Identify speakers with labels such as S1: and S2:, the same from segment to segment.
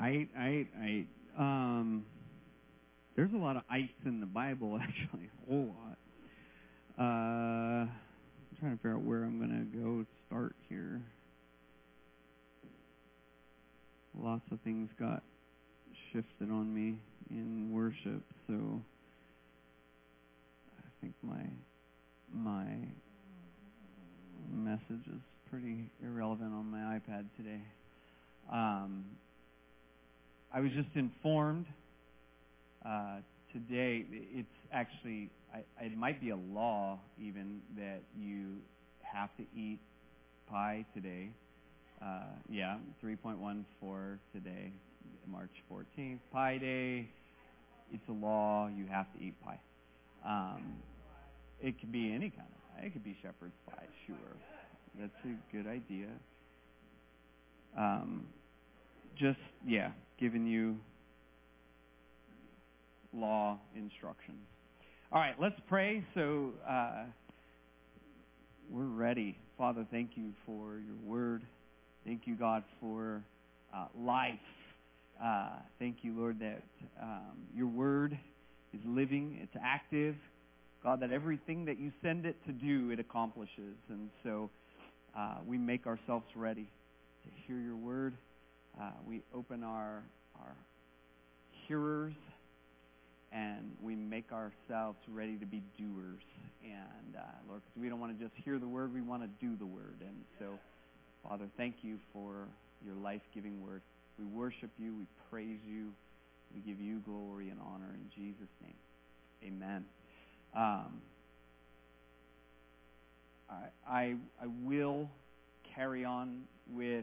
S1: There's a lot of ice in the Bible, actually, a whole lot. I'm trying to figure out where I'm going to go start here. Lots of things got shifted on me in worship, so I think my message is pretty irrelevant on my iPad today. I was just informed today, it's actually, it might be a law even that you have to eat pie today. 3.14 today, March 14th, Pie Day. It's a law, you have to eat pie. It could be any kind of pie. It could be shepherd's pie, sure. That's a good idea. Giving you law instructions. All right, let's pray. So we're ready. Father, thank you for your word. Thank you, God, for life. Thank you, Lord, that your word is living, it's active. God, that everything that you send it to do, it accomplishes. And so we make ourselves ready to hear your word. We open our hearers, and we make ourselves ready to be doers. And Lord, because we don't want to just hear the word, we want to do the word. And so, Father, thank you for your life-giving word. We worship you, we praise you, we give you glory and honor in Jesus' name. Amen. I will carry on with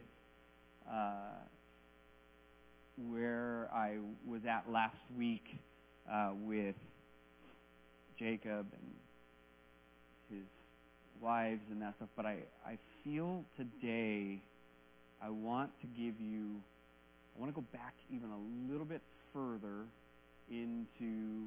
S1: where I was at last week with Jacob and his wives and that stuff, but I feel today I want to go back even a little bit further into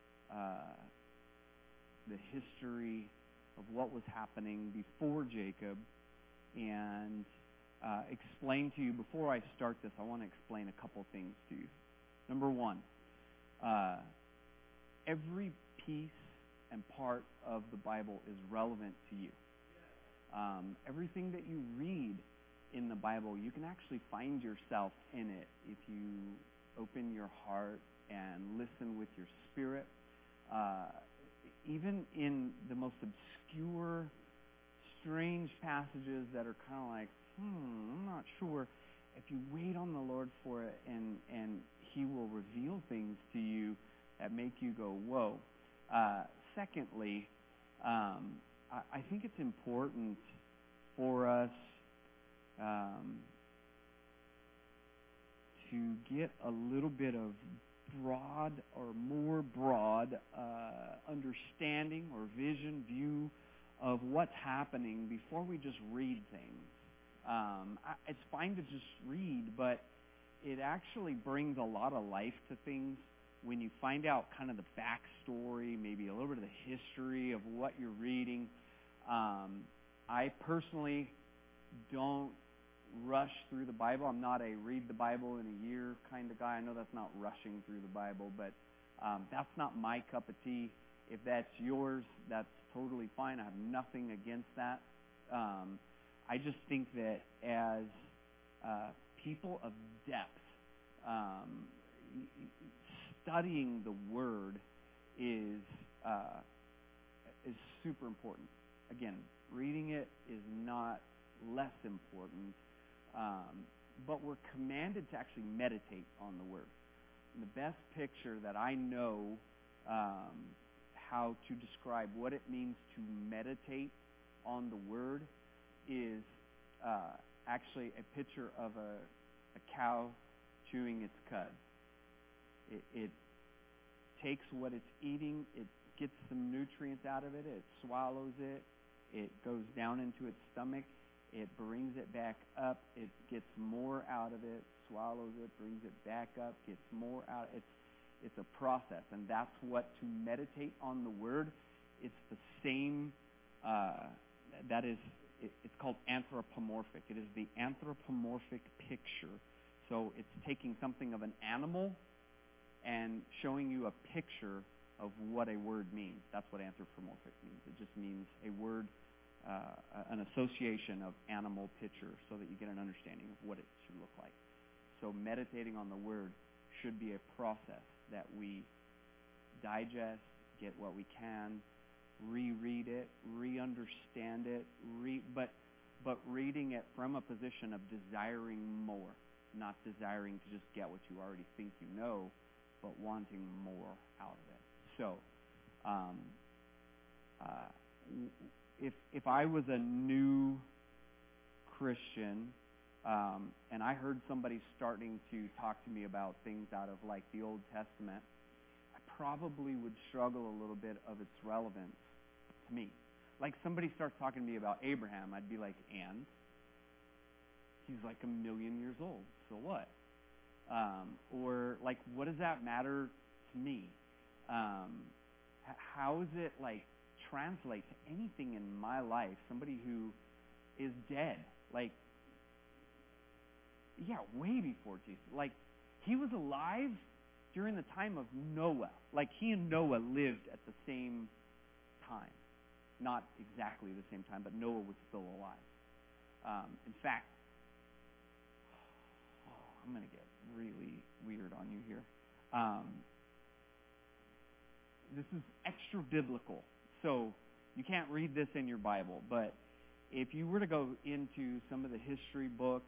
S1: the history of what was happening before Jacob and explain to you, before I start this, I want to explain a couple things to you. Number one, every piece and part of the Bible is relevant to you. Everything that you read in the Bible, you can actually find yourself in it if you open your heart and listen with your spirit. Even in the most obscure, strange passages that are kind of like, I'm not sure. If you wait on the Lord for it and He will reveal things to you that make you go, whoa. Secondly, I think it's important for us to get a little bit of broad or more broad understanding or view of what's happening before we just read things. It's fine to just read, but it actually brings a lot of life to things when you find out kind of the backstory, maybe a little bit of the history of what you're reading. I personally don't rush through the Bible. I'm not a read the Bible in a year kind of guy. I know that's not rushing through the Bible, but that's not my cup of tea. If that's yours, that's totally fine. I have nothing against that. I just think that as people of depth, studying the Word is super important. Again, reading it is not less important, but we're commanded to actually meditate on the Word. And the best picture that I know how to describe what it means to meditate on the Word is actually a picture of a cow chewing its cud. It takes what it's eating, it gets some nutrients out of it, it swallows it, it goes down into its stomach, it brings it back up, it gets more out of it, swallows it, brings it back up, gets more out. It's a process, and that's what to meditate on the Word. It's the same. It's called anthropomorphic. It is the anthropomorphic picture. So it's taking something of an animal and showing you a picture of what a word means. That's what anthropomorphic means. It just means a word, an association of animal picture so that you get an understanding of what it should look like. So meditating on the word should be a process that we digest, get what we can, reread it, re-understand it, but reading it from a position of desiring more, not desiring to just get what you already think you know, but wanting more out of it. So, if I was a new Christian, and I heard somebody starting to talk to me about things out of like the Old Testament, I probably would struggle a little bit of its relevance to me. Like somebody starts talking to me about Abraham, I'd be like, and? He's like 1 million years old, so what? Or like, what does that matter to me? How does it like translate to anything in my life? Somebody who is dead, like, yeah, way before Jesus. Like, he was alive during the time of Noah. Like, he and Noah lived at the same time. Not exactly the same time, but Noah was still alive. In fact, I'm going to get really weird on you here. This is extra biblical, so you can't read this in your Bible, but if you were to go into some of the history books,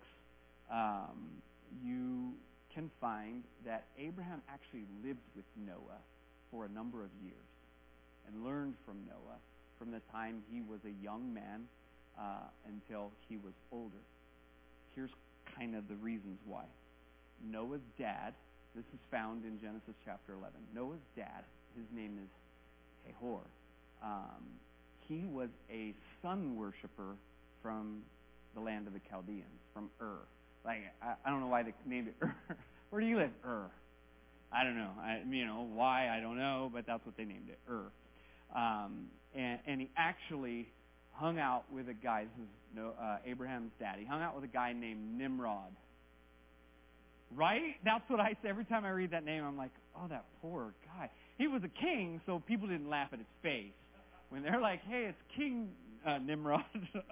S1: you can find that Abraham actually lived with Noah for a number of years and learned from Noah from the time he was a young man until he was older. Here's kind of the reasons why. Noah's dad, this is found in Genesis chapter 11. Noah's dad, his name is Tahor. He was a sun worshiper from the land of the Chaldeans, from Ur. Like, I don't know why they named it Ur. Where do you live? Ur. I don't know. Why, I don't know, but that's what they named it, Ur. And he actually hung out with a guy, this is Abraham's dad. He hung out with a guy named Nimrod. Right? That's what I say. Every time I read that name, I'm like, oh, that poor guy. He was a king, so people didn't laugh at his face. When they're like, hey, it's King Nimrod.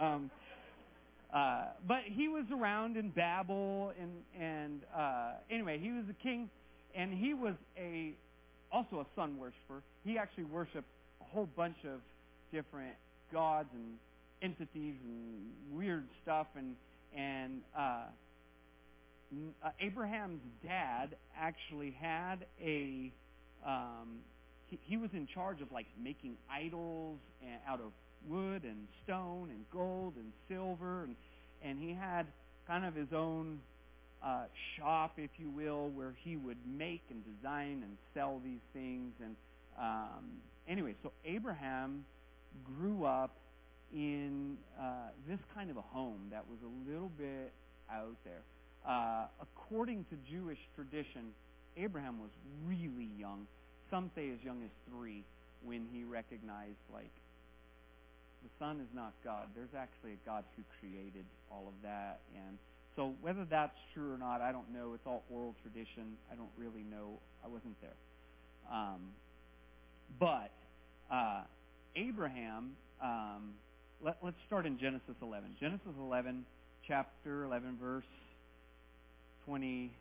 S1: But he was around in Babel, and anyway, he was a king, and he was also a sun worshiper. He actually worshipped a whole bunch of different gods and entities and weird stuff, and Abraham's dad actually had he was in charge of like making idols out of wood and stone and gold and silver, and he had kind of his own shop, if you will, where he would make and design and sell these things. And anyway, so Abraham grew up in this kind of a home that was a little bit out there. According to Jewish tradition, Abraham was really young. Some say as young as 3 when he recognized, like, the sun is not God. There's actually a God who created all of that. And so whether that's true or not, I don't know. It's all oral tradition. I don't really know. I wasn't there. But Abraham, let's start in Genesis 11. Genesis 11, chapter 11, verse 26.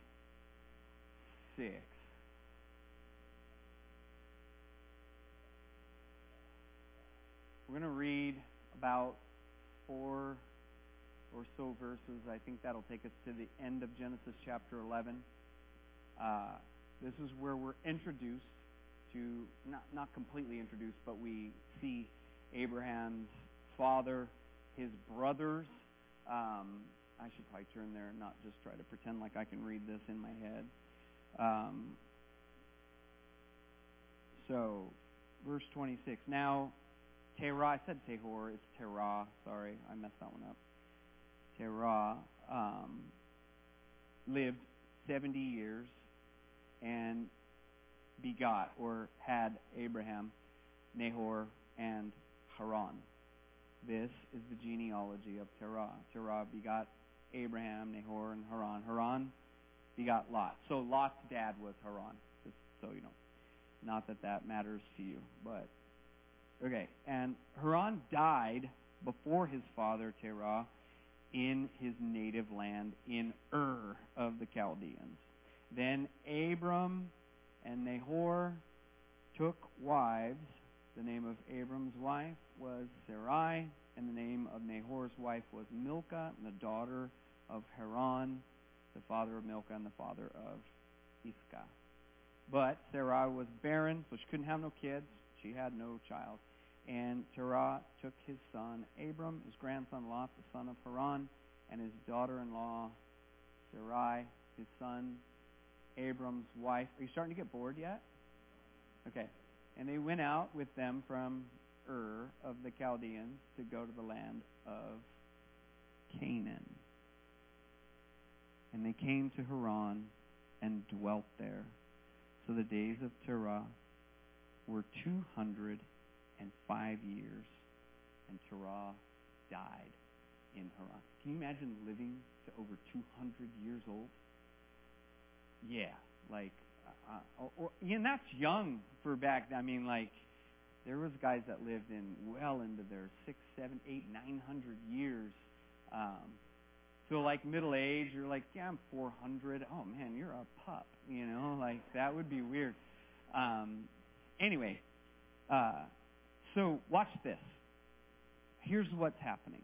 S1: We're going to read about 4 or so verses. I think that'll take us to the end of Genesis chapter 11. This is where we're introduced to, not completely introduced, but we see Abraham's father, his brothers. I should probably turn there and not just try to pretend like I can read this in my head. So, verse 26. Now, Terah, I said Tahor, it's Terah. Sorry, I messed that one up. Terah lived 70 years and begot, or had, Abraham, Nahor, and Haran. This is the genealogy of Terah. Terah begot Abraham, Nahor, and Haran. Haran begot Lot. So Lot's dad was Haran, just so you know. Not that that matters to you, but okay. And Haran died before his father Terah in his native land in Ur of the Chaldeans. Then Abram and Nahor took wives. The name of Abram's wife was Sarai, and the name of Nahor's wife was Milcah, and the daughter of Haran, the father of Milcah and the father of Iscah. But Sarai was barren, so she couldn't have no kids. She had no child. And Terah took his son Abram, his grandson Lot, the son of Haran, and his daughter-in-law Sarai, his son Abram's wife. Are you starting to get bored yet? Okay. And they went out with them from Ur of the Chaldeans to go to the land of Canaan. And they came to Haran and dwelt there. So the days of Terah were 205 years, and Terah died in Haran. Can you imagine living to over 200 years old? Yeah, like, and that's young for back then. I mean, like, there was guys that lived in well into their 6, 7, 8, 900 years. So like middle age, you're like, yeah, I'm 400. Oh man, you're a pup. You know, like that would be weird. Anyway, so watch this. Here's what's happening.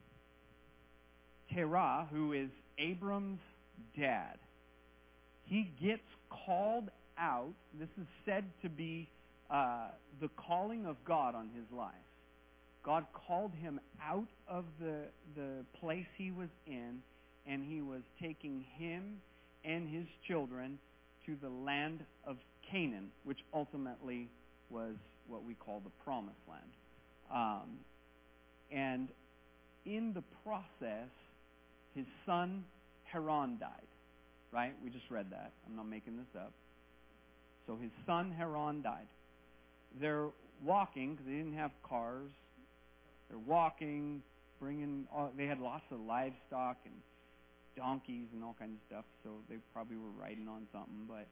S1: Terah, who is Abram's dad, he gets called out. This is said to be the calling of God on his life. God called him out of the place he was in, and he was taking him and his children to the land of Canaan, which ultimately was what we call the Promised Land. And in the process, his son Haran died. Right? We just read that. I'm not making this up. So his son Haran died. They're walking, because they didn't have cars. They're walking, they had lots of livestock and donkeys and all kinds of stuff, so they probably were riding on something. But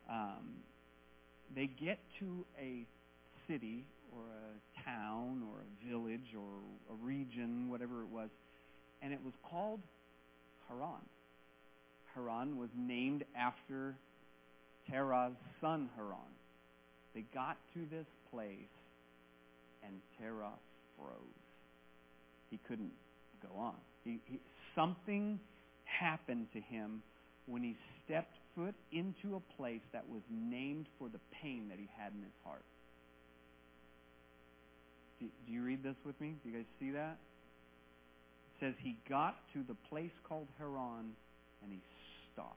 S1: they get to a city or a town or a village or a region, whatever it was, and it was called Haran. Haran was named after Terah's son Haran. They got to this place, and Terah froze. He couldn't go on. Something happened to him when he stepped foot into a place that was named for the pain that he had in his heart. Do you read this with me? Do you guys see that? It says he got to the place called Haran, and he stopped.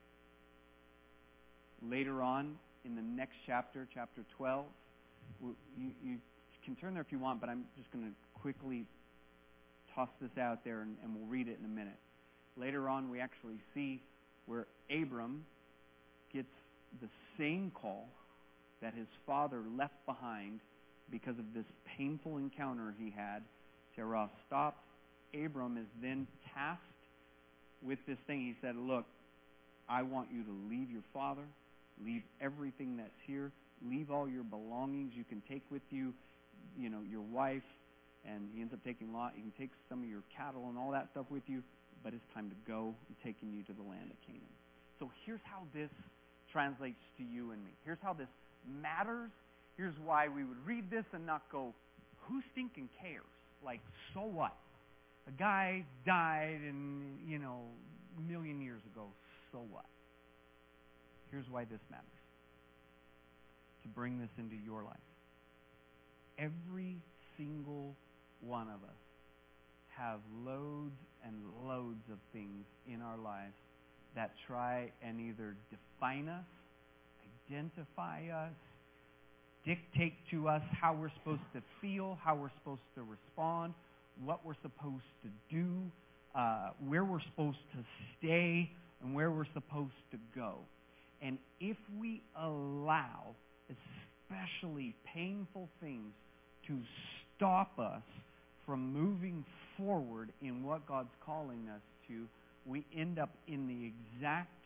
S1: Later on, in the next chapter, chapter 12, you can turn there if you want, but I'm just going to quickly toss this out there, and we'll read it in a minute. Later on, we actually see where Abram gets the same call that his father left behind because of this painful encounter he had. Terah stopped. Abram is then tasked with this thing. He said, look, I want you to leave your father, leave everything that's here, leave all your belongings. You can take with you, your wife, and he ends up taking Lot. You can take some of your cattle and all that stuff with you, but it's time to go. I'm taking you to the land of Canaan. So here's how this translates to you and me. Here's how this matters. Here's why we would read this and not go, who stinking cares? Like, so what? A guy died a million years ago. So what? Here's why this matters. To bring this into your life. Every single one of us have loads and loads of things in our lives that try and either define us, identify us, dictate to us how we're supposed to feel, how we're supposed to respond, what we're supposed to do, where we're supposed to stay, and where we're supposed to go. And if we allow especially painful things to stop us from moving forward in what God's calling us to, we end up in the exact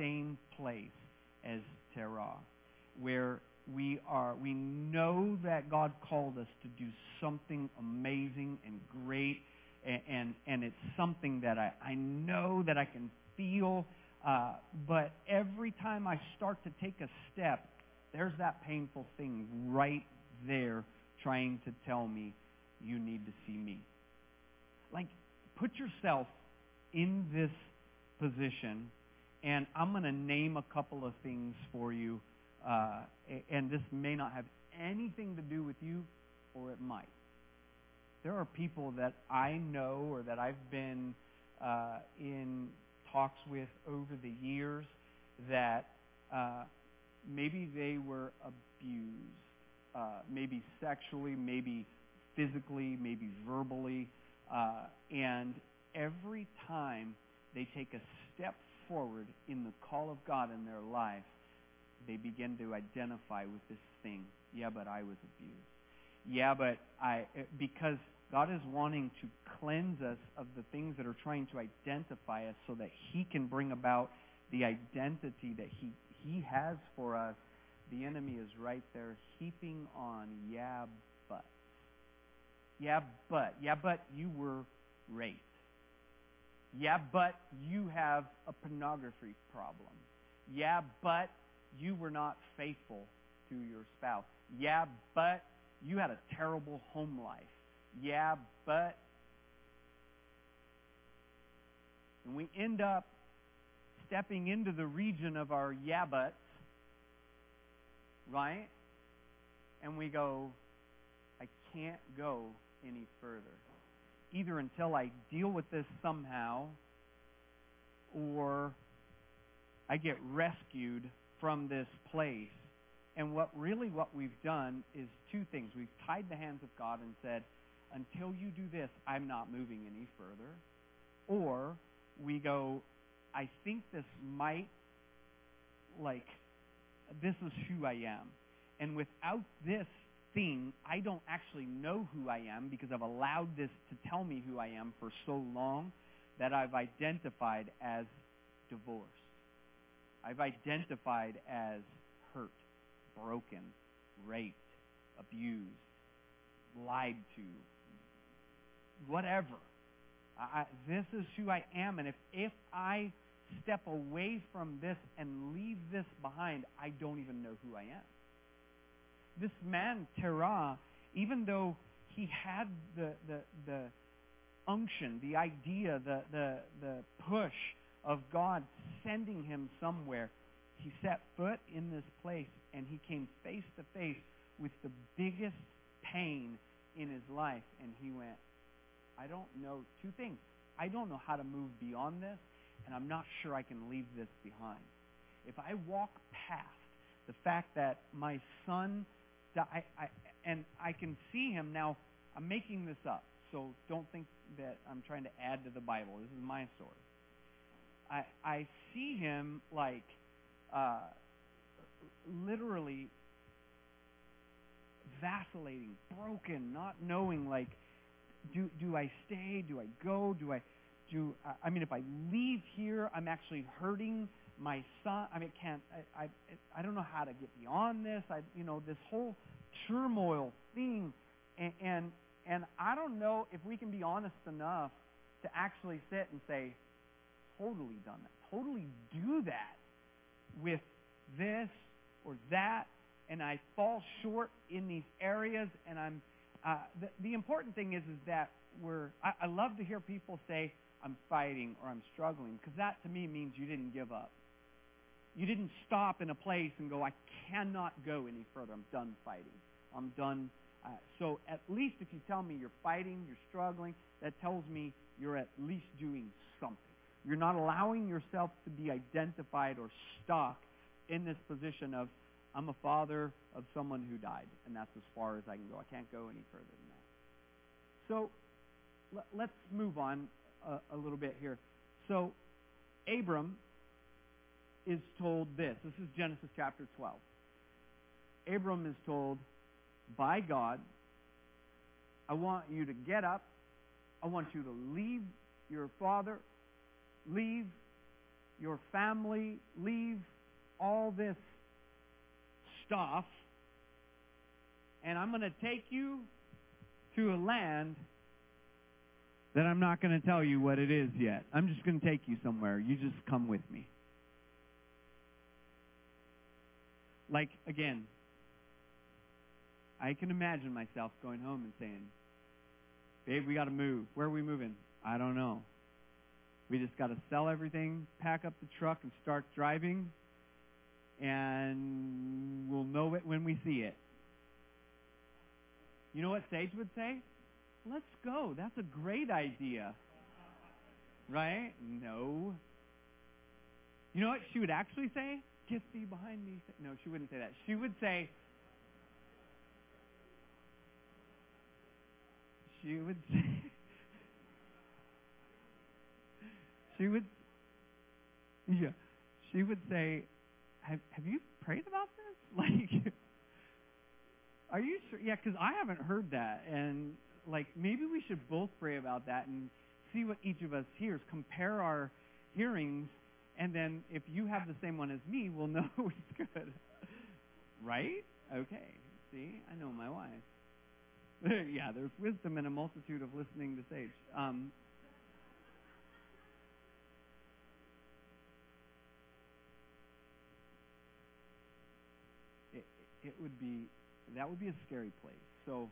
S1: same place as Terah, where we know that God called us to do something amazing and great, and it's something that I know that I can feel, but every time I start to take a step, there's that painful thing right there trying to tell me, you need to see me. Like, put yourself in this position, and I'm going to name a couple of things for you, and this may not have anything to do with you, or it might. There are people that I know or that I've been in talks with over the years that maybe they were abused, maybe sexually, maybe physically, maybe verbally, and every time they take a step forward in the call of God in their life, they begin to identify with this thing. Yeah, but I was abused. Yeah, but because God is wanting to cleanse us of the things that are trying to identify us so that He can bring about the identity that He has for us. The enemy is right there heaping on, yeah, but. Yeah, but you were raped. Yeah, but you have a pornography problem. Yeah, but you were not faithful to your spouse. Yeah, but you had a terrible home life. Yeah, but. And we end up stepping into the region of our yeah buts, right? And we go, I can't go any further. Either until I deal with this somehow, or I get rescued from this place. And what we've done is two things. We've tied the hands of God and said, until you do this, I'm not moving any further. Or we go, I think this might, this is who I am. And without this thing, I don't actually know who I am because I've allowed this to tell me who I am for so long that I've identified as divorced. I've identified as hurt, broken, raped, abused, lied to, whatever. This is who I am, and if I step away from this and leave this behind, I don't even know who I am. This man, Terah, even though he had the unction, the idea, the push of God sending him somewhere, he set foot in this place and he came face to face with the biggest pain in his life, and he went, I don't know two things. I don't know how to move beyond this, and I'm not sure I can leave this behind. If I walk past the fact that my son died, and I can see him now, I'm making this up, so don't think that I'm trying to add to the Bible. This is my story. I see him literally vacillating, broken, not knowing do I stay? Do I go? I mean, if I leave here, I'm actually hurting my son. I mean, I don't know how to get beyond this. This whole turmoil thing, and I don't know if we can be honest enough to actually sit and say, totally done that, totally do that with this or that, and I fall short in these areas, and I'm. The important thing is that I love to hear people say, I'm fighting or I'm struggling, because that to me means you didn't give up. You didn't stop in a place and go, I cannot go any further. I'm done fighting. I'm done. So at least if you tell me you're fighting, you're struggling, that tells me you're at least doing something. You're not allowing yourself to be identified or stuck in this position of, I'm a father of someone who died, and that's as far as I can go. I can't go any further than that. So let's move on a little bit here. So Abram is told this. This is Genesis chapter 12. Abram is told by God, I want you to get up. I want you to leave your father, leave your family, leave all this stuff, and I'm going to take you to a land that I'm not going to tell you what it is yet. I'm just going to take you somewhere. You just come with me. Like, again, I can imagine myself going home and saying, babe, we got to move. Where are we moving? I don't know. We just got to sell everything, pack up the truck, and start driving, and we'll know it when we see it. You know what Sage would say? Let's go. That's a great idea. Right? No. You know what she would actually say? Get thee behind me. No, she wouldn't say that. She would say, she would say, have you prayed about this? Like, are you sure? Yeah, because I haven't heard that. And, like, maybe we should both pray about that and see what each of us hears. Compare our hearings, and then if you have the same one as me, we'll know it's good. Right? Okay. See? I know my wife. Yeah, there's wisdom in a multitude of listening to Sage. That would be a scary place. So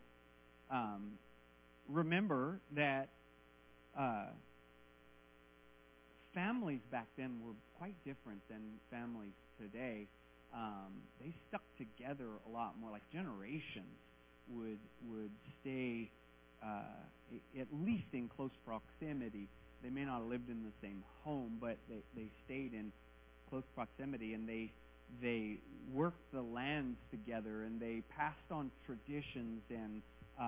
S1: remember that families back then were quite different than families today. They stuck together a lot more. Like generations would stay at least in close proximity. They may not have lived in the same home, but they stayed in close proximity, and they worked the lands together, and they passed on traditions and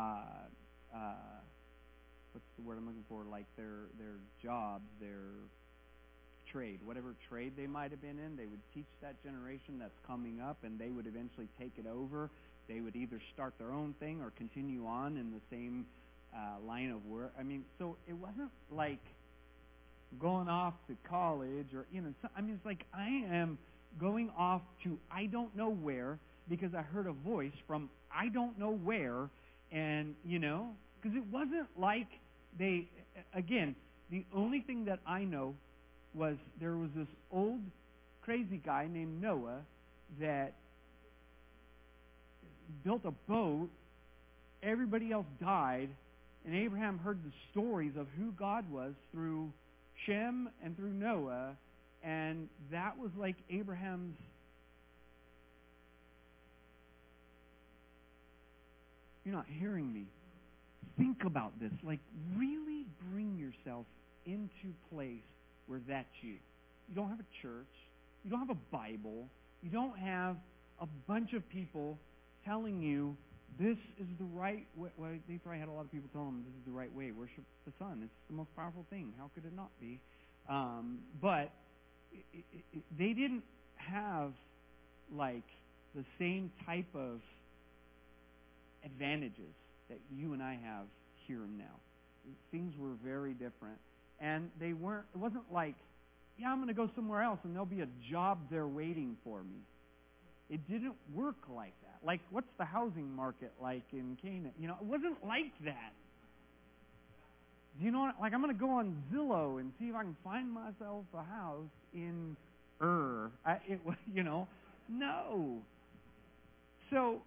S1: what's the word I'm looking for? Like their jobs, their trade, whatever trade they might have been in, they would teach that generation that's coming up, and they would eventually take it over. They would either start their own thing or continue on in the same line of work. I mean, so it wasn't like going off to college or, I mean, it's like I am going off to I don't know where because I heard a voice from I don't know where, and, because it wasn't like again, the only thing that I know was there was this old crazy guy named Noah that built a boat. Everybody else died, and Abraham heard the stories of who God was through Shem and through Noah, and that was like Abraham's. You're not hearing me. Think about this. Like, really bring yourself into place where that's you. You don't have a church. You don't have a Bible. You don't have a bunch of people telling you this is the right way. Well, they probably had a lot of people telling them this is the right way. Worship the Son. It's the most powerful thing. How could it not be? But they didn't have, like, the same type of advantages that you and I have here and now. Things were very different. And it wasn't like, yeah, I'm going to go somewhere else and there'll be a job there waiting for me. It didn't work like that. Like, what's the housing market like in Canaan? It wasn't like that. Do you know what? Like, I'm going to go on Zillow and see if I can find myself a house in No. So,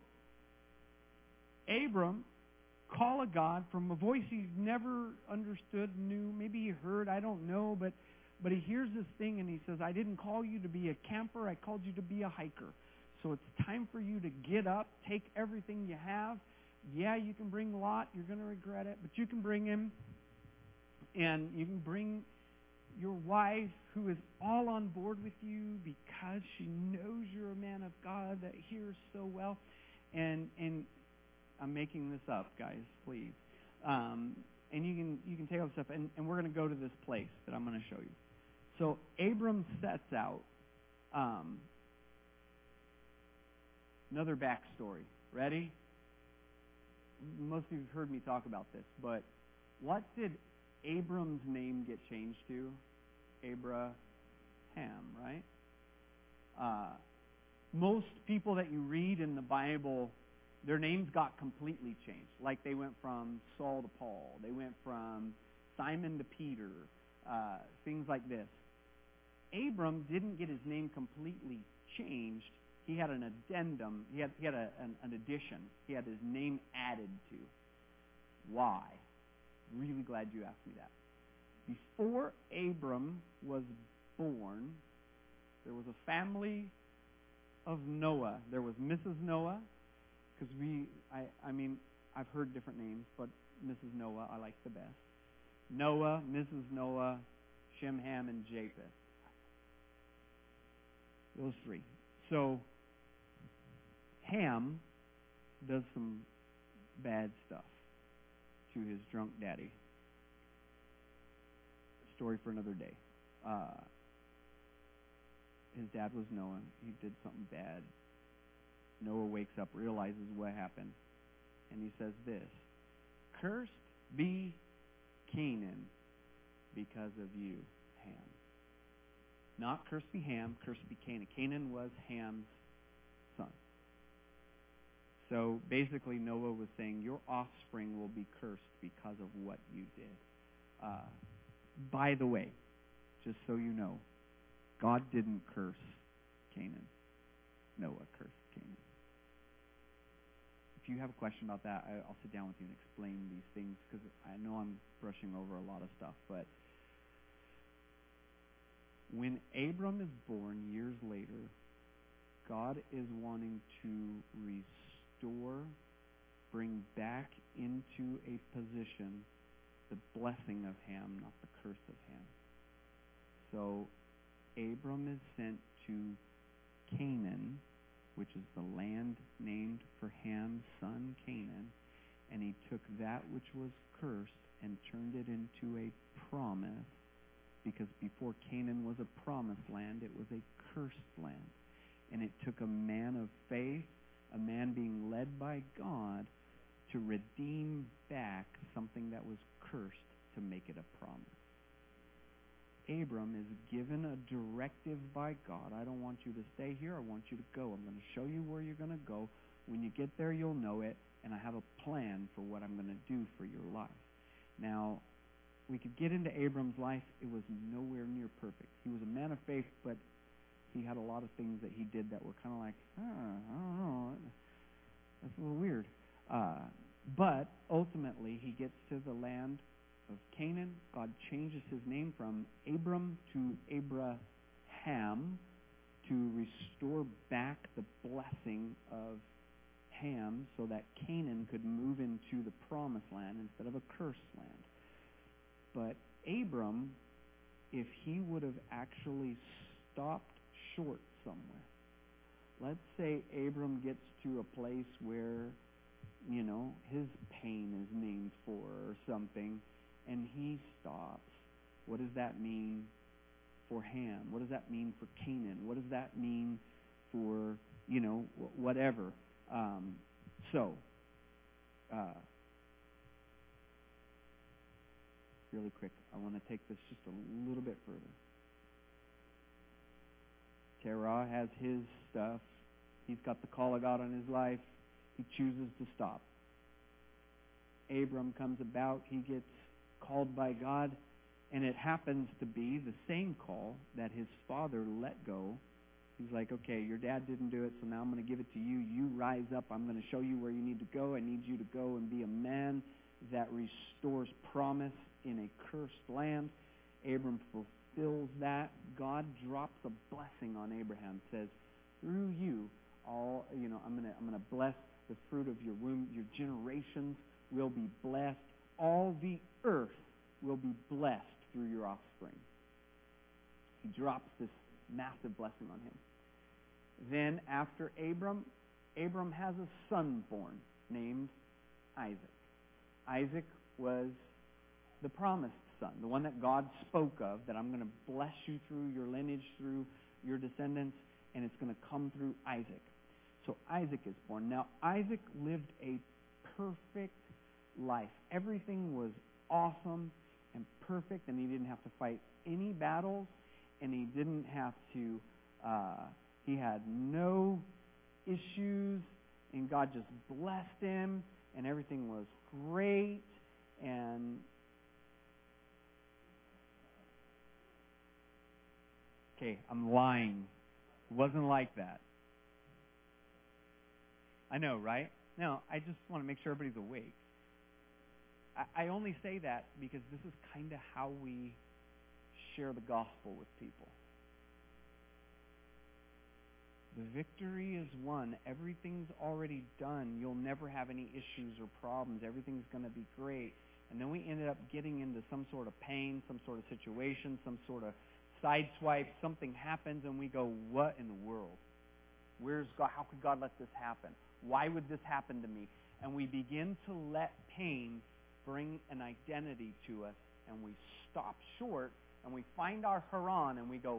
S1: Abram call a God from a voice he's never understood, knew, maybe he heard, I don't know, but he hears this thing and he says, I didn't call you to be a camper, I called you to be a hiker. So it's time for you to get up, take everything you have. Yeah, you can bring Lot, you're going to regret it, but you can bring him, and you can bring your wife, who is all on board with you because she knows you're a man of God that hears so well. And I'm making this up, guys, please. And you can take all the stuff, and we're going to go to this place that I'm going to show you. So Abram sets out. Another backstory. Ready? Most of you have heard me talk about this, but what did Abram's name get changed to? Abraham. Ham, right? Most people that you read in the Bible, their names got completely changed. Like they went from Saul to Paul. They went from Simon to Peter. Things like this. Abram didn't get his name completely changed. He had an addendum. He had an addition. He had his name added to. Why? Really glad you asked me that. Before Abram was born, there was a family of Noah. There was Mrs. Noah, because I've heard different names, but Mrs. Noah I like the best. Noah, Mrs. Noah, Shem, Ham, and Japheth. Those three. So, Ham does some bad stuff to his drunk daddy. Story for another day. His dad was Noah. He did something bad. Noah wakes up, realizes what happened, and he says this, "Cursed be Canaan because of you, Ham." Not cursed be Ham, cursed be Canaan. Canaan was Ham's son. So basically Noah was saying, your offspring will be cursed because of what you did. By the way, just so you know, God didn't curse Canaan. Noah cursed Canaan. If you have a question about that, I'll sit down with you and explain these things, because I know I'm brushing over a lot of stuff. But when Abram is born years later, God is wanting to restore, bring back into a position the blessing of Ham, not the curse of Ham. So Abram is sent to Canaan, which is the land named for Ham's son Canaan, and he took that which was cursed and turned it into a promise, because before Canaan was a promised land, it was a cursed land. And it took a man of faith, a man being led by God, to redeem back something that was cursed to make it a promise. Abram is given a directive by God. I don't want you to stay here. I want you to go. I'm going to show you where you're going to go. When you get there, you'll know it, and I have a plan for what I'm going to do for your life. Now, we could get into Abram's life. It was nowhere near perfect. He was a man of faith, but he had a lot of things that he did that were kind of like, I don't know, that's a little weird. But ultimately, he gets to the land of Canaan. God changes his name from Abram to Abraham to restore back the blessing of Ham so that Canaan could move into the promised land instead of a cursed land. But Abram, if he would have actually stopped short somewhere, let's say Abram gets to a place where, his pain is named for or something, and he stops. What does that mean for Ham? What does that mean for Canaan? What does that mean for, whatever? Really quick, I want to take this just a little bit further. Terah has his stuff. He's got the call of God on his life. He chooses to stop. Abram comes about. He gets called by God, and it happens to be the same call that his father let go. He's like, okay, your dad didn't do it, so now I'm going to give it to you. You rise up. I'm going to show you where you need to go. I need you to go and be a man that restores promise in a cursed land. Abram fulfills that. God drops a blessing on Abraham. Says, through you, I'm going to bless the fruit of your womb. Your generations will be blessed. All the earth will be blessed through your offspring. He drops this massive blessing on him. Then after Abram has a son born named Isaac. Isaac was the promised son, the one that God spoke of, that I'm going to bless you through your lineage, through your descendants, and it's going to come through Isaac. So Isaac is born. Now, Isaac lived a perfect life. Everything was awesome and perfect, and he didn't have to fight any battles, and he didn't have to, he had no issues, and God just blessed him, and everything was great, and okay, I'm lying. It wasn't like that. I know, right? No, I just want to make sure everybody's awake. I only say that because this is kind of how we share the gospel with people. The victory is won. Everything's already done. You'll never have any issues or problems. Everything's going to be great. And then we ended up getting into some sort of pain, some sort of situation, some sort of sideswipe. Something happens, and we go, what in the world? Where's God? How could God let this happen? Why would this happen to me? And we begin to let pain bring an identity to us, and we stop short, and we find our Haran, and we go,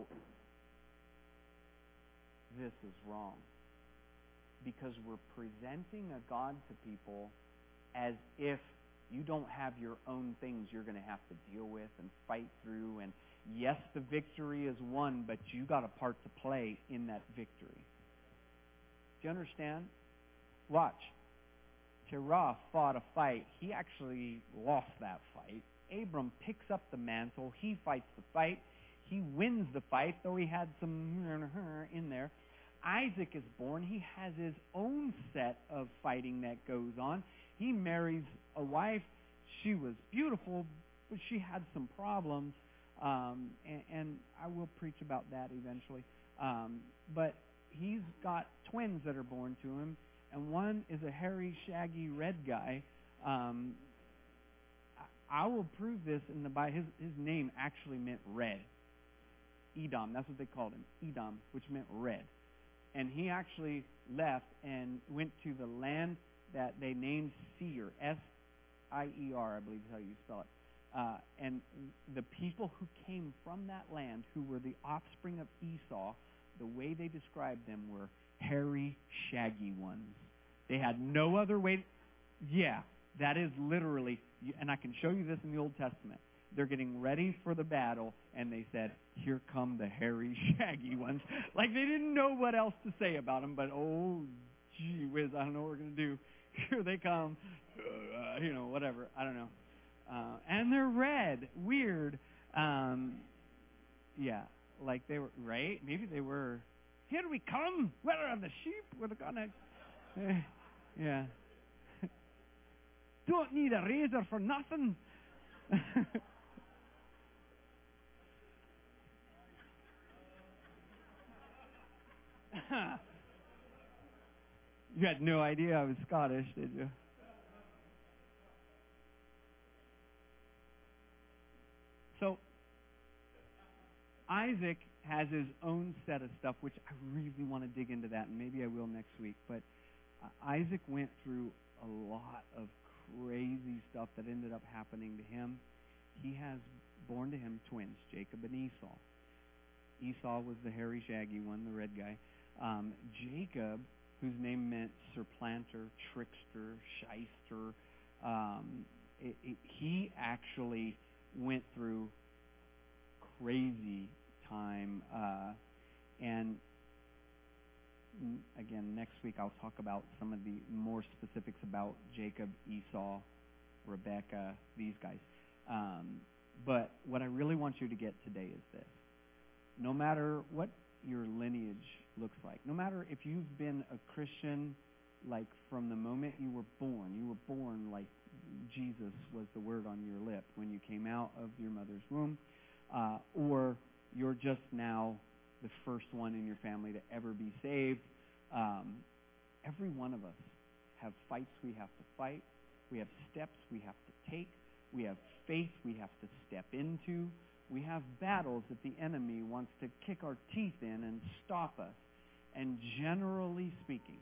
S1: this is wrong. Because we're presenting a God to people as if you don't have your own things you're going to have to deal with and fight through, and yes, the victory is won, but you got a part to play in that victory. Do you understand? Watch. Terah fought a fight. He actually lost that fight. Abram picks up the mantle. He fights the fight. He wins the fight, though he had some in there. Isaac is born. He has his own set of fighting that goes on. He marries a wife. She was beautiful, but she had some problems, and I will preach about that eventually. But he's got twins that are born to him, and one is a hairy, shaggy, red guy. I will prove this in the Bible. His name actually meant red. Edom, that's what they called him. Edom, which meant red. And he actually left and went to the land that they named Seir, S-I-E-R, I believe is how you spell it. And the people who came from that land, who were the offspring of Esau, the way they described them were hairy, shaggy ones. They had no other way. Yeah, that is literally, and I can show you this in the Old Testament. They're getting ready for the battle, and they said, here come the hairy, shaggy ones. Like they didn't know what else to say about them, but oh, gee whiz, I don't know what we're going to do. Here they come, whatever, I don't know. And they're red, weird. Yeah, like they were, right? Maybe they were, here we come, where are the sheep? We're going to, yeah. Don't need a razor for nothing. You had no idea I was Scottish, did you? So, Isaac has his own set of stuff, which I really want to dig into that, and maybe I will next week. But Isaac went through a lot of crazy stuff that ended up happening to him. He has born to him twins, Jacob and Esau. Esau was the hairy, shaggy one, the red guy. Jacob, whose name meant supplanter, trickster, shyster, he actually went through crazy time. And again, next week I'll talk about some of the more specifics about Jacob, Esau, Rebekah, these guys. But what I really want you to get today is this. No matter what your lineage looks like, no matter if you've been a Christian like from the moment you were born like Jesus was the word on your lip when you came out of your mother's womb, or you're just now the first one in your family to ever be saved. Every one of us have fights we have to fight. We have steps we have to take. We have faith we have to step into. We have battles that the enemy wants to kick our teeth in and stop us. And generally speaking,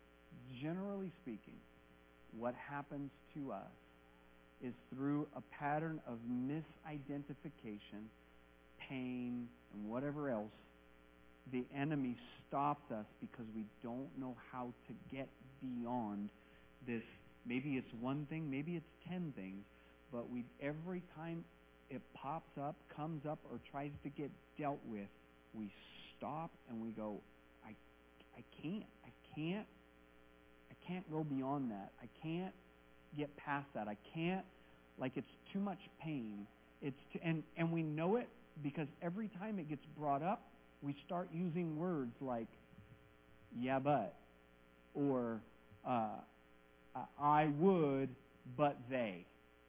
S1: what happens to us is through a pattern of misidentification, pain, and whatever else, the enemy stops us because we don't know how to get beyond this. Maybe it's one thing, maybe it's 10 things, but every time it pops up, comes up, or tries to get dealt with, we stop and we go, I can't go beyond that. I can't get past that. I can't, it's too much pain. And we know it because every time it gets brought up, we start using words like, yeah, but, or I would, but they.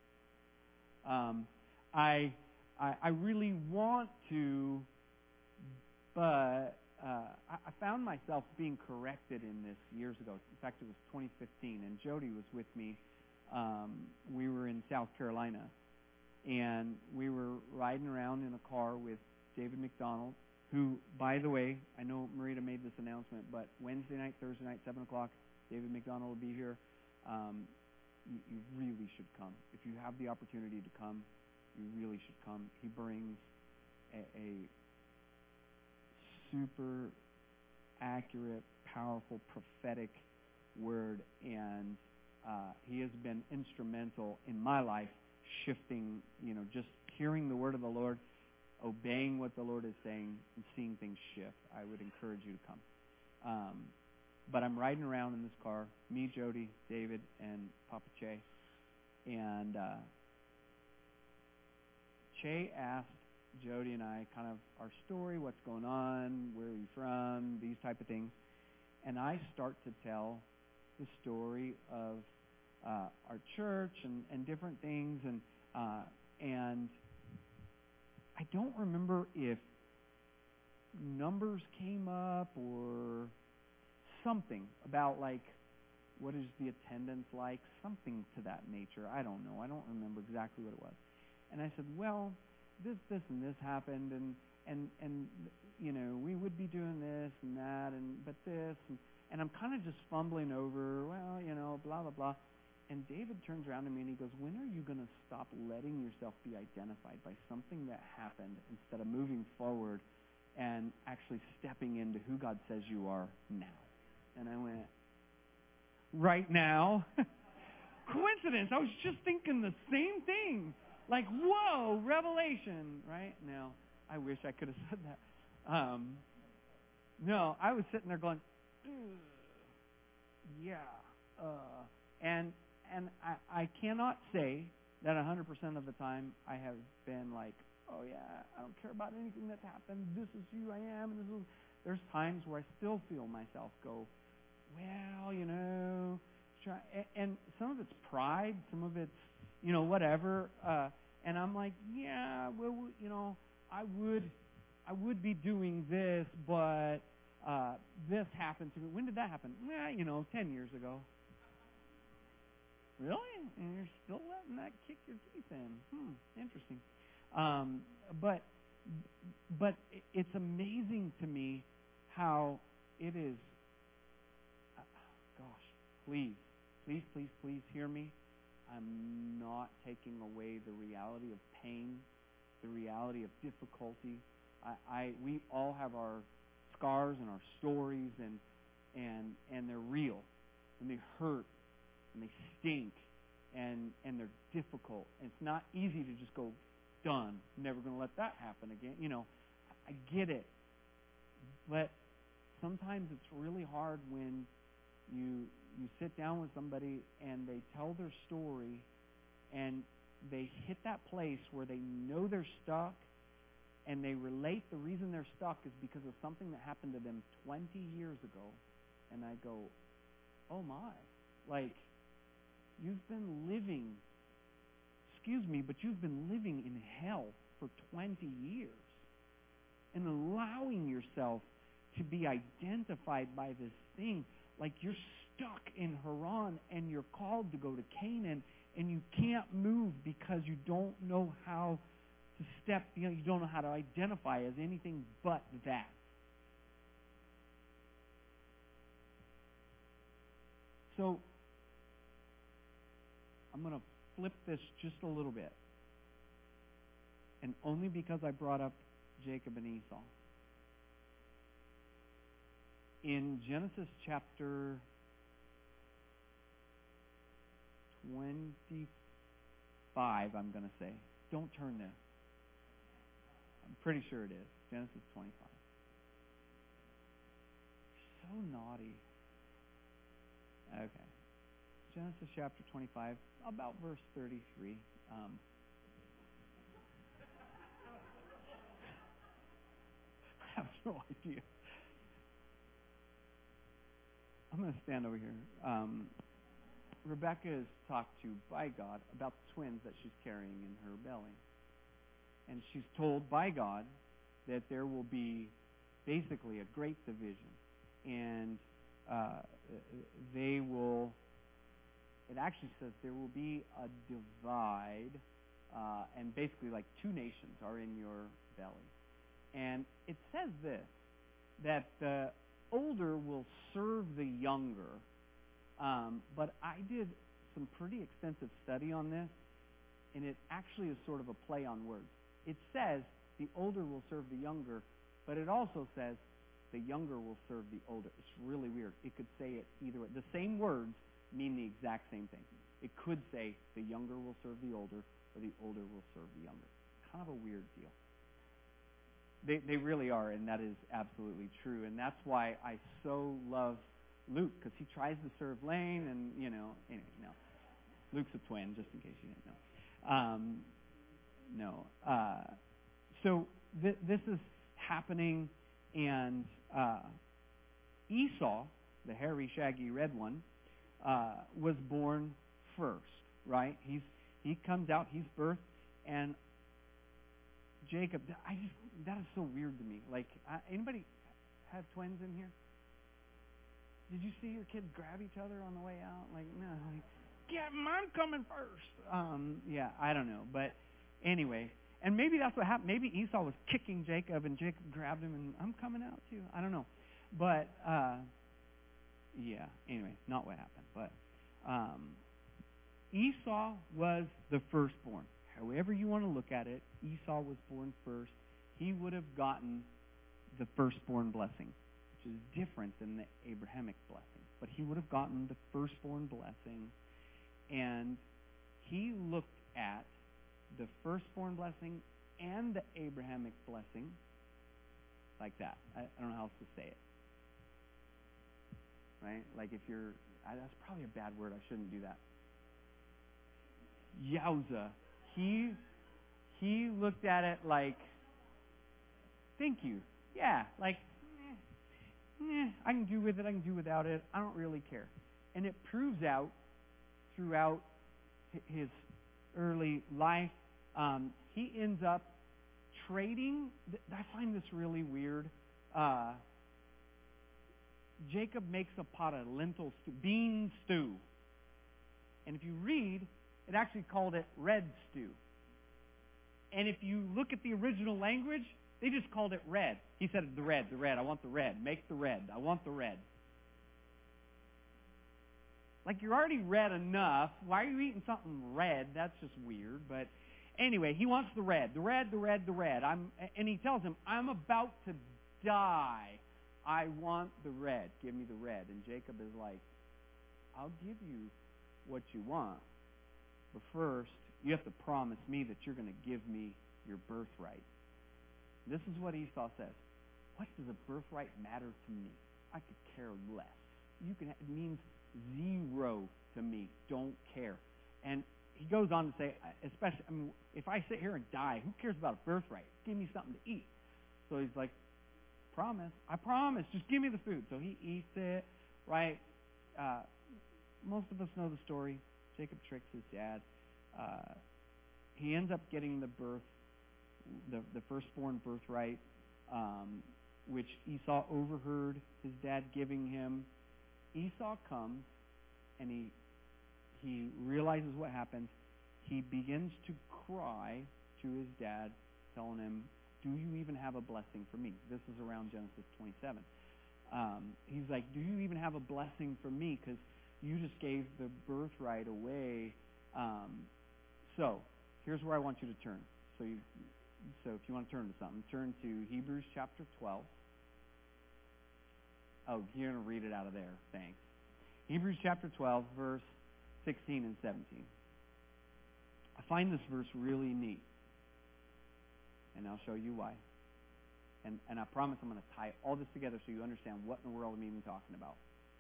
S1: I really want to, but I found myself being corrected in this years ago. In fact, it was 2015, and Jody was with me. We were in South Carolina, and we were riding around in a car with David McDonald, who, by the way, I know Marita made this announcement, but Wednesday night, Thursday night, 7 o'clock, David McDonald will be here. You really should come. If you have the opportunity to come, you really should come. He brings a super accurate, powerful, prophetic word, and he has been instrumental in my life shifting, just hearing the word of the Lord, obeying what the Lord is saying, and seeing things shift. I would encourage you to come. But I'm riding around in this car, me, Jody, David, and Papa Che. And Che asked Jody and I kind of our story, what's going on, where are you from, these type of things. And I start to tell the story of our church and different things. And I don't remember if numbers came up or something about what is the attendance like, something to that nature. I don't know. I don't remember exactly what it was. And I said, well, this, and this happened, and we would be doing this and that, but this, and I'm kind of just fumbling over, blah, blah, blah. And David turns around to me and he goes, when are you going to stop letting yourself be identified by something that happened instead of moving forward and actually stepping into who God says you are now? And I went, right now? Coincidence. I was just thinking the same thing. Whoa, revelation, right? No, I wish I could have said that. No, I was sitting there going, yeah. And I cannot say that 100% of the time I have been oh yeah, I don't care about anything that's happened. This is who I am. And there's times where I still feel myself go, well, and some of it's pride, some of it's, whatever. And I'm like, yeah, well, I would be doing this, but this happened to me. When did that happen? Well, 10 years ago. Really? And you're still letting that kick your teeth in? Interesting. But it's amazing to me how it is. Please hear me. I'm not taking away the reality of pain, the reality of difficulty. We all have our scars and our stories, and they're real, and they hurt, and they stink, and they're difficult. And it's not easy to just go, done, never going to let that happen again. I get it. But sometimes it's really hard when you sit down with somebody and they tell their story and they hit that place where they know they're stuck and they relate the reason they're stuck is because of something that happened to them 20 years ago. And I go, oh my, you've been living, but you've been living in hell for 20 years and allowing yourself to be identified by this thing. You're stuck in Haran and you're called to go to Canaan and you can't move because you don't know how to step, you don't know how to identify as anything but that. So I'm going to flip this just a little bit. And only because I brought up Jacob and Esau. In Genesis chapter 25, I'm going to say. Don't turn there. I'm pretty sure it is. Genesis 25. So naughty. Okay. Genesis chapter 25, about verse 33. I have no idea. I'm going to stand over here. Rebecca is talked to by God about the twins that she's carrying in her belly. And she's told by God that there will be basically a great division. And they will, it actually says there will be a divide, and basically like two nations are in your belly. And it says this, that the older will serve the younger. But I did some pretty extensive study on this, and it actually is sort of a play on words. It says the older will serve the younger, but it also says the younger will serve the older. It's really weird. It could say it either way. The same words mean the exact same thing. It could say the younger will serve the older, or the older will serve the younger. Kind of a weird deal. They really are, and that is absolutely true. And that's why I so love Luke, because he tries to serve Lane, and, anyway, no. Luke's a twin, just in case you didn't know. So this is happening, and Esau, the hairy, shaggy, red one, was born first, right? He comes out, he's birthed, and Jacob, that is so weird to me. Like, anybody have twins in here? Did you see your kids grab each other on the way out? Like, no, like, yeah, I'm coming first. Yeah, I don't know. But anyway, and maybe that's what happened. Maybe Esau was kicking Jacob, and Jacob grabbed him, and I'm coming out too. I don't know. But, yeah, anyway, not what happened. But Esau was the firstborn. However you want to look at it, Esau was born first. He would have gotten the firstborn blessing, which is different than the Abrahamic blessing. But he would have gotten the firstborn blessing, and he looked at the firstborn blessing and the Abrahamic blessing like that. I don't know how else to say it. Right? Like if you're, that's probably a bad word. I shouldn't do that. Yowza. He looked at it like, thank you. Yeah, like, I can do with it, I can do without it, I don't really care. And it proves out throughout his early life. He ends up trading. I find this really weird. Jacob makes a pot of lentil stew, bean stew. And if you read, it actually called it red stew. And if you look at the original language, they just called it red. He said, the red, I want the red. Make the red. I want the red. Like, you're already red enough. Why are you eating something red? That's just weird. But anyway, he wants the red. The red. And he tells him, I'm about to die. I want the red. Give me the red. And Jacob is like, I'll give you what you want. But first, you have to promise me that you're going to give me your birthright. This is what Esau says. What does a birthright matter to me? I could care less. It means zero to me. Don't care. And he goes on to say, especially, if I sit here and die, who cares about a birthright? Give me something to eat. So he's like, promise. I promise. Just give me the food. So he eats it, right? Most of us know the story. Jacob tricks his dad. He ends up getting the firstborn birthright, which Esau overheard his dad giving him. Esau comes, and he realizes what happened. He begins to cry to his dad, telling him, do you even have a blessing for me? This is around Genesis 27. He's like, do you even have a blessing for me? Because you just gave the birthright away. So here's where I want you to turn. So if you want to turn to something, turn to Hebrews chapter 12. Oh, you're going to read it out of there. Thanks. Hebrews chapter 12, verse 16 and 17. I find this verse really neat. and I'll show you why. And I promise I'm going to tie all this together so you understand what in the world I'm even talking about.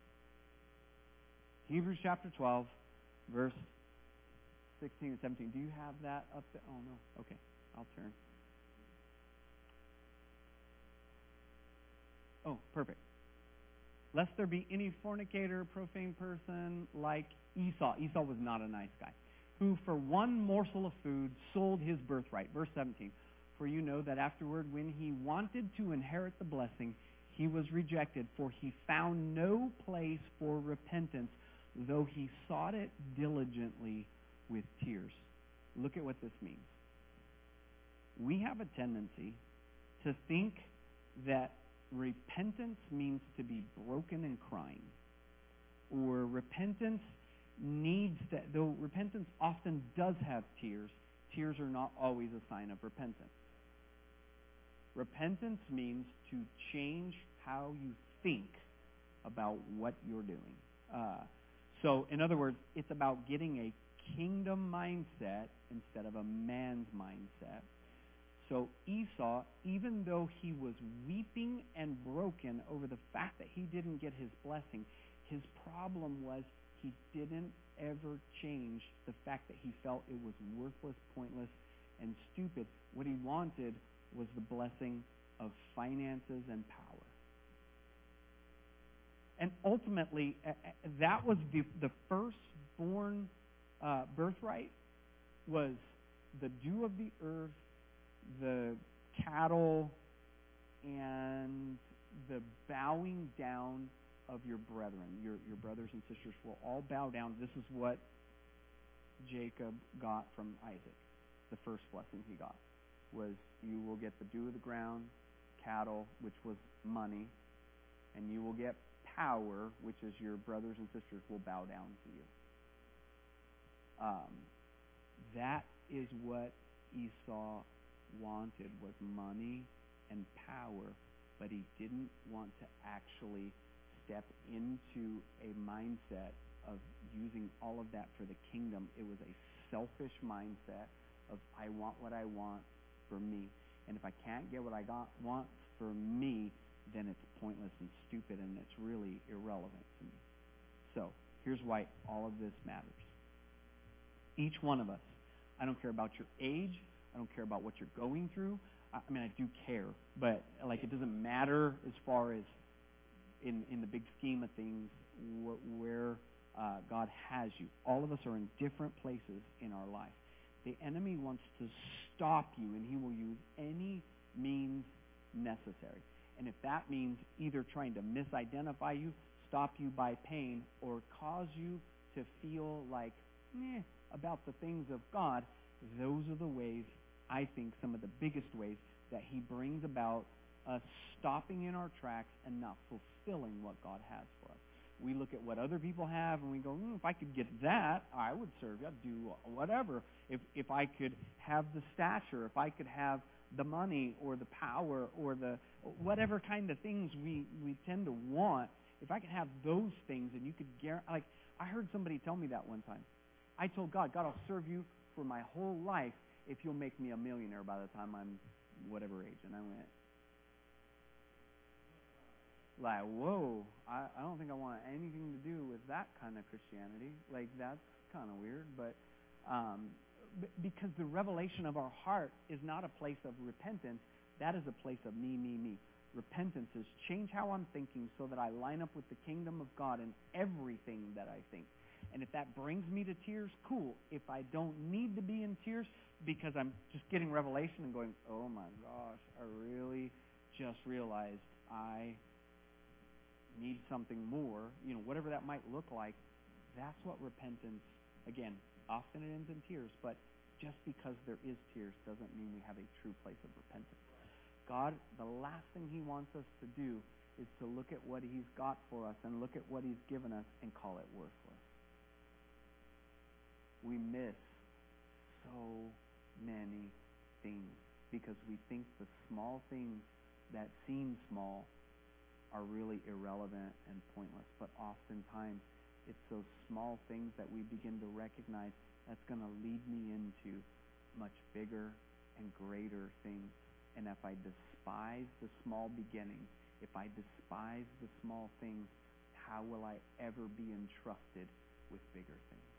S1: Hebrews chapter 12, verse 16 and 17. Do you have that up there? Oh, no. Okay. I'll turn. Oh, perfect. Lest there be any fornicator, profane person like Esau. Esau was not a nice guy. Who for one morsel of food sold his birthright. Verse 17. For you know that afterward when he wanted to inherit the blessing, he was rejected, for he found no place for repentance, though he sought it diligently with tears. Look at what this means. We have a tendency to think that repentance means to be broken and crying. Or repentance needs that, though repentance often does have tears, tears are not always a sign of repentance. Repentance means to change how you think about what you're doing. So, in other words, it's about getting a kingdom mindset instead of a man's mindset. So Esau, even though he was weeping and broken over the fact that he didn't get his blessing, his problem was he didn't ever change the fact that he felt it was worthless, pointless, and stupid. What he wanted was the blessing of finances and power. And ultimately, that was the firstborn birthright, was the dew of the earth, the cattle, and the bowing down of your brethren. Your brothers and sisters will all bow down. This is what Jacob got from Isaac. The first blessing he got was, you will get the dew of the ground, cattle, which was money, and you will get power, which is your brothers and sisters will bow down to you. That is what Esau wanted, was money and power, but he didn't want to actually step into a mindset of using all of that for the kingdom. It was a selfish mindset of, I want what I want for me. And if I can't get what I want for me, then it's pointless and stupid, and it's really irrelevant to me. So, here's why all of this matters. Each one of us, I don't care about your age, I don't care about what you're going through. I mean, I do care, but like, it doesn't matter as far as in the big scheme of things where God has you. All of us are in different places in our life. The enemy wants to stop you, and he will use any means necessary. And if that means either trying to misidentify you, stop you by pain, or cause you to feel like, about the things of God, those are the ways, I think, some of the biggest ways that he brings about us stopping in our tracks and not fulfilling what God has for us. We look at what other people have and we go, if I could get that, I would serve you. I'd do whatever. If I could have the stature, if I could have the money or the power or the whatever kind of things we tend to want, if I could have those things, and you could guarantee, like, I heard somebody tell me that one time. I told God, I'll serve you for my whole life if you'll make me a millionaire by the time I'm whatever age. And I went, like, whoa, I don't think I want anything to do with that kind of Christianity. Like, that's kind of weird. But because the revelation of our heart is not a place of repentance, that is a place of me, me, me. Repentance is change how I'm thinking so that I line up with the kingdom of God in everything that I think. And if that brings me to tears, cool. If I don't need to be in tears because I'm just getting revelation and going, oh my gosh, I really just realized I need something more, whatever that might look like, that's what repentance, again, often it ends in tears, but just because there is tears doesn't mean we have a true place of repentance. God, the last thing he wants us to do is to look at what he's got for us and look at what he's given us and call it worthless. We miss so many things because we think the small things that seem small are really irrelevant and pointless. But oftentimes, it's those small things that we begin to recognize that's going to lead me into much bigger and greater things And if I despise the small beginnings, if I despise the small things, how will I ever be entrusted with bigger things?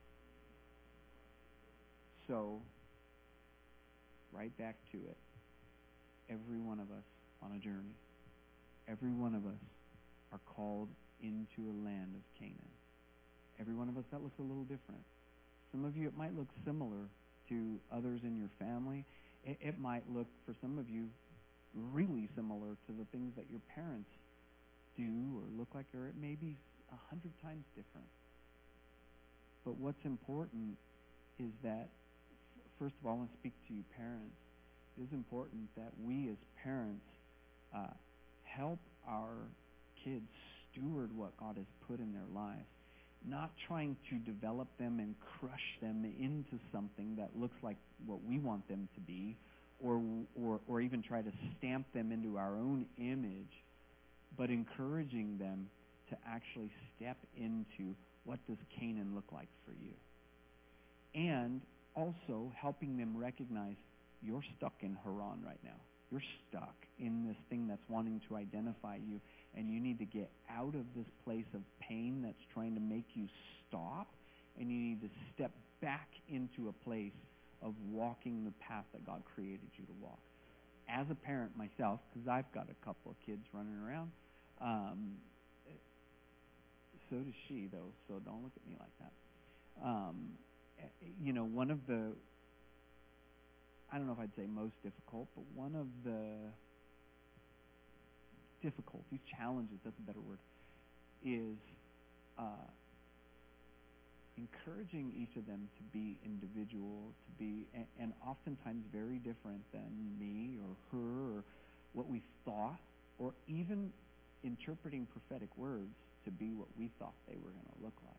S1: So, right back to it. Every one of us on a journey. Every one of us are called into a land of Canaan. Every one of us, that looks a little different. Some of you, it might look similar to others in your family. It might look, for some of you, really similar to the things that your parents do or look like, or it may be 100 times different. But what's important is that, first of all, I want to speak to you parents. It is important that we as parents help our kids steward what God has put in their lives, not trying to develop them and crush them into something that looks like what we want them to be, or even try to stamp them into our own image, but encouraging them to actually step into what does Canaan look like for you. And also helping them recognize you're stuck in Haran right now. You're stuck in this thing that's wanting to identify you, and you need to get out of this place of pain that's trying to make you stop, and you need to step back into a place of walking the path that God created you to walk. As a parent myself, because I've got a couple of kids running around, so does she, though, so don't look at me like that. One of the, I don't know if I'd say most difficult, but one of the difficulties, challenges, that's a better word, is encouraging each of them to be individual, to be, and oftentimes very different than me or her or what we thought, or even interpreting prophetic words to be what we thought they were going to look like.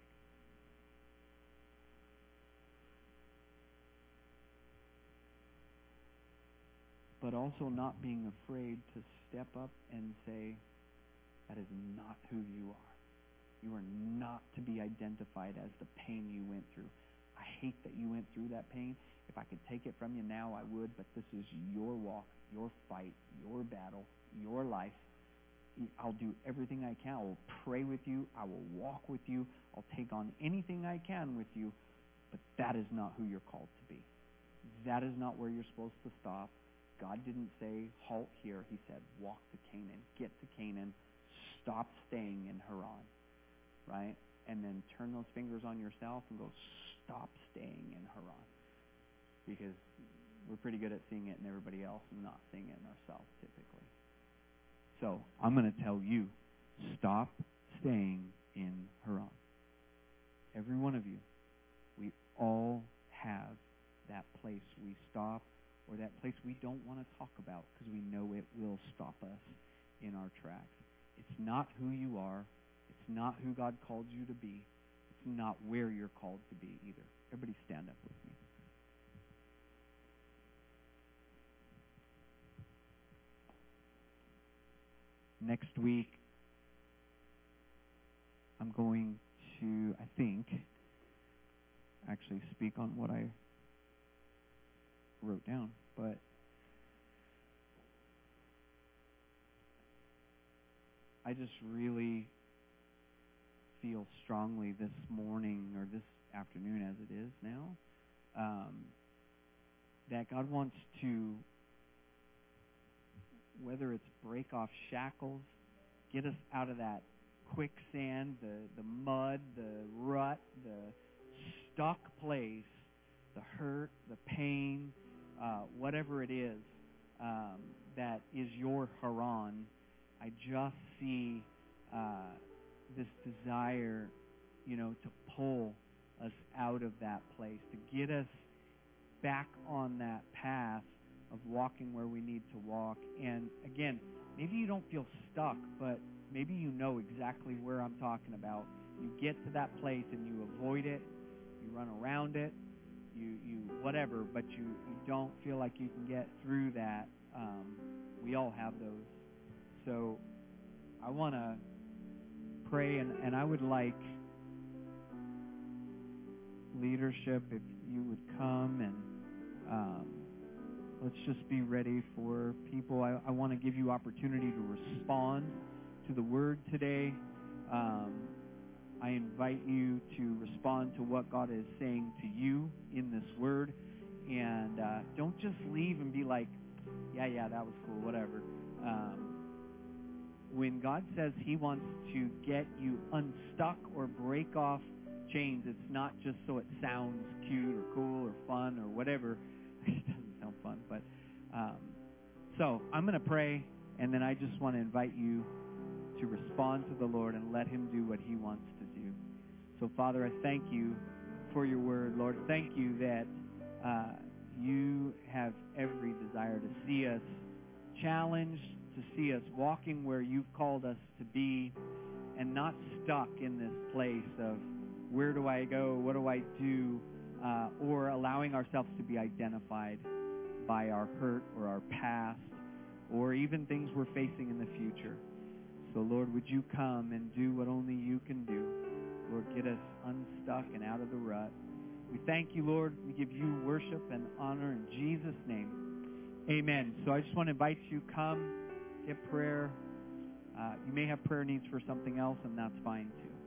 S1: But also not being afraid to step up and say, that is not who you are. You are not to be identified as the pain you went through. I hate that you went through that pain. If I could take it from you now, I would, but this is your walk, your fight, your battle, your life. I'll do everything I can. I will pray with you. I will walk with you. I'll take on anything I can with you, but that is not who you're called to be. That is not where you're supposed to stop. God didn't say, halt here. He said, walk to Canaan. Get to Canaan. Stop staying in Haran, right? And then turn those fingers on yourself and go, stop staying in Haran. Because we're pretty good at seeing it in everybody else and not seeing it in ourselves typically. So I'm going to tell you, stop staying in Haran. Every one of you, we all have that place we stop, or that place we don't want to talk about because we know it will stop us in our tracks. It's not who you are. It's not who God called you to be. It's not where you're called to be either. Everybody stand up with me. Next week, I'm going to, I think, actually speak on what I wrote down, but I just really feel strongly this morning, or this afternoon as it is now, that God wants to, whether it's break off shackles, get us out of that quicksand, the mud, the rut, the stuck place, the hurt, the pain, whatever it is that is your Haran. I just see this desire, to pull us out of that place, to get us back on that path of walking where we need to walk. And again, maybe you don't feel stuck, but maybe you know exactly where I'm talking about. You get to that place and you avoid it, you run around it, you whatever, but you don't feel like you can get through that. We all have those. So I want to pray, and I would like leadership if you would come and let's just be ready for people. I want to give you opportunity to respond to the word today. I invite you to respond to what God is saying to you in this word. And don't just leave and be like, yeah, that was cool, whatever. When God says He wants to get you unstuck or break off chains, it's not just so it sounds cute or cool or fun or whatever. It doesn't sound fun, but so I'm going to pray, and then I just want to invite you to respond to the Lord and let Him do what He wants to do. So, Father, I thank you for your word. Lord, thank you that you have every desire to see us challenged, to see us walking where you've called us to be, and not stuck in this place of where do I go, what do I do, or allowing ourselves to be identified by our hurt or our past, or even things we're facing in the future. So, Lord, would you come and do what only you can do? Lord, get us unstuck and out of the rut. We thank you, Lord. We give you worship and honor in Jesus' name. Amen. So I just want to invite you, come, get prayer. You may have prayer needs for something else, and that's fine too.